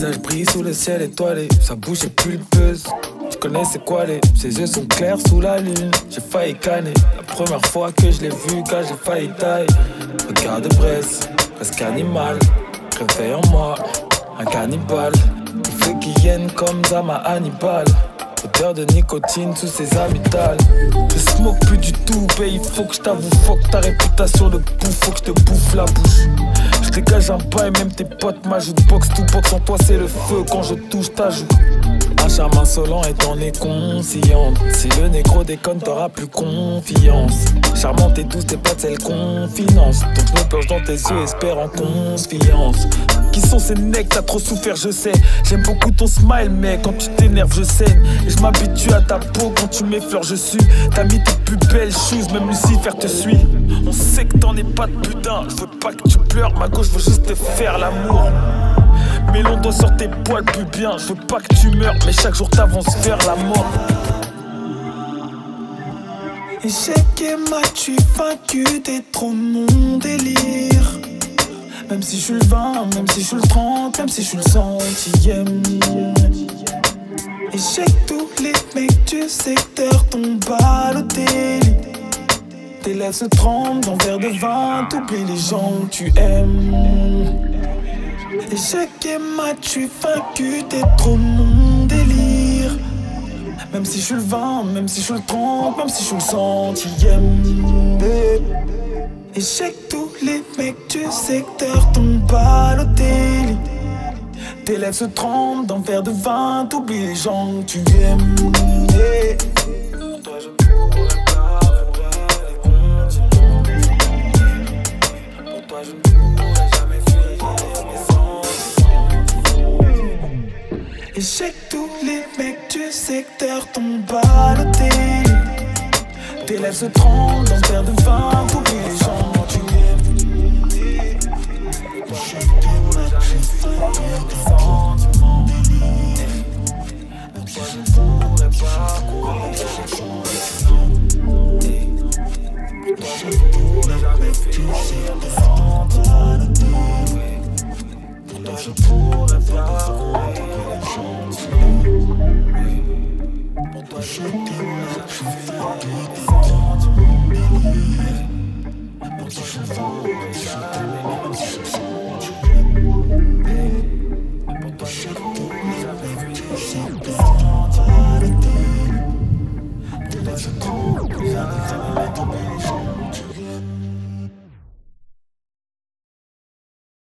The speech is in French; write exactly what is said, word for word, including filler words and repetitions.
visage brille sous le ciel étoilé. Sa bouche est pulpeuse. Je connais c'est quoi les. Ses yeux sont clairs sous la lune. J'ai failli canner. La première fois que je l'ai vu, quand j'ai failli tailler. Regard de braise, presque animal. Réveille en moi, un cannibale. Il fait qu'il comme Zama Hannibal. Odeur de nicotine sous ses amygdales. Je smoke plus du tout, babe, faut que je t'avoue. Fuck ta réputation de bouffe, faut que je te bouffe la bouche. Je dégage un pas et même tes potes m'ajoutent. Box to box en toi c'est le feu quand je touche ta joue. Un charme insolent et t'en es consciente. Si le négro déconne t'auras plus confiance. Charmante et douce t'es pas de celle qu'on finance. Donc je me plonge dans tes yeux espère en confiance. Qui sont ces necks, t'as trop souffert je sais. J'aime beaucoup ton smile mais quand tu t'énerves je saigne. Et je m'habitue à ta peau quand tu m'effleures je suis. T'as mis tes plus belles choses, même Lucifer te suit. On sait que t'en es pas de putain. Je veux pas que tu pleures, ma gauche veut juste te faire l'amour. Mets l'onde sur tes poils plus bien. Je veux pas que tu meurs, mais chaque jour t'avances vers la mort. Échec et mat, je suis vaincu, t'es trop mon délire. Même si je suis le vingt, même si je suis le trente, même si je suis le centième. Échec, tous les mecs du secteur tombent à l'hôtel. Tes lèvres se tremblent dans verre de vin, t'oublies les gens que tu aimes. Échec et mat, je suis vaincu, t'es trop mon délire. Même si je suis le vingt, même si je suis le trente, même si je suis le centième. Échec, tous les mecs du secteur tombent à l'hôtel. Tes lèvres se tremblent dans verre de vin, t'oublies les gens que tu aimes. Pour toi je pourrais pas, pourrais les continuer. Pour toi je ne pourrais jamais fuir mes sentiments. Échec, tous les mecs du secteur tombent à l'hôtel. Tes lèvres se tremblent dans verre de vin, t'oublies les gens que tu aimes. Échec, tous les mecs du sentiments. Pour toi je ne pourrais pas courir les sentiments. Pour toi je ne pourrais jamais fuir mes sentiments. Pour toi je ne pourrais pas courir les sentiments. Pour toi je ne pourrais jamais fuir mes sentiments. Pour toi je ne pourrais jamais